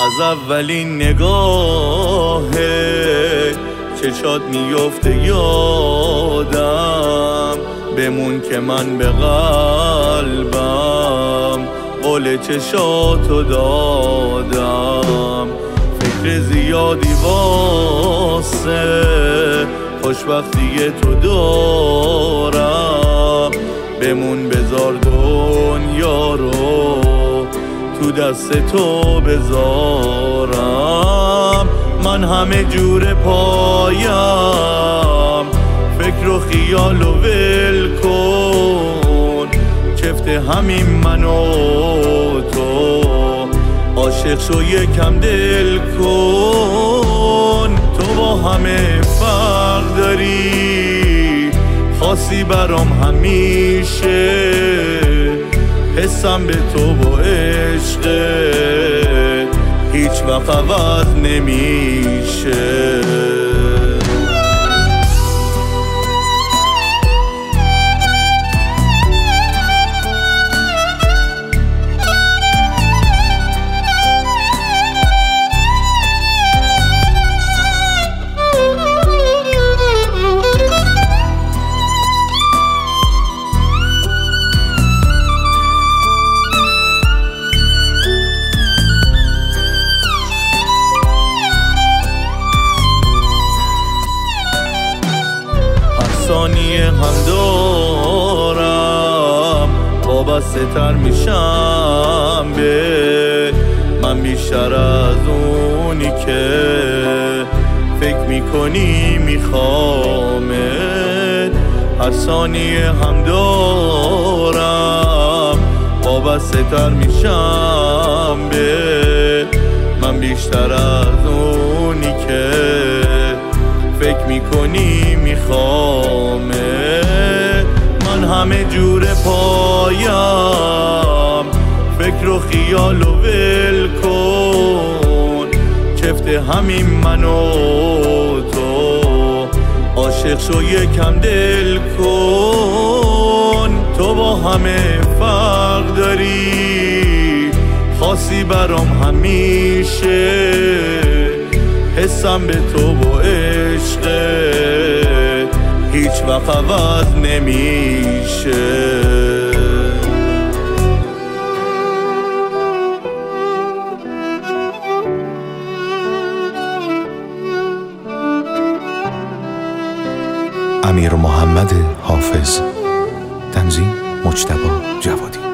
از اولین نگاه چشات میفته یادم، بمون که من به قلبم قول چشاتو دادم. فکر زیادی واسه خوشبختی تو دارم، بمون بذار دنیا رو تو دست تو بذارم. من همه جور پایم فکر و خیال و ول کن، چفت همین من و تو، عاشق شو یکم دل کن. تو با همه فرق داری، خاصی برام همیشه، حسم به تو با عشقه هیچ وقت عوض نمیشه. ثانیه هم دارم وابسته تر میشم به من، بیشتر از اونی که فکر میکنی میخوامت. هر ثانیه هم دارم وابسته تر میشم به من، بیشتر از اونی که فکر میکنی میخوامه. من همه جور پایم فکر و خیال و ول کن، چفت همین من و تو، عاشق شو یکم دل کن. تو با همه فرق داری، خاصی برام همیشه، حسم به تو با عشقه هیچ وقت عوض نمیشه. امیر محمد حافظ، تنظیم مجتبی جوادی.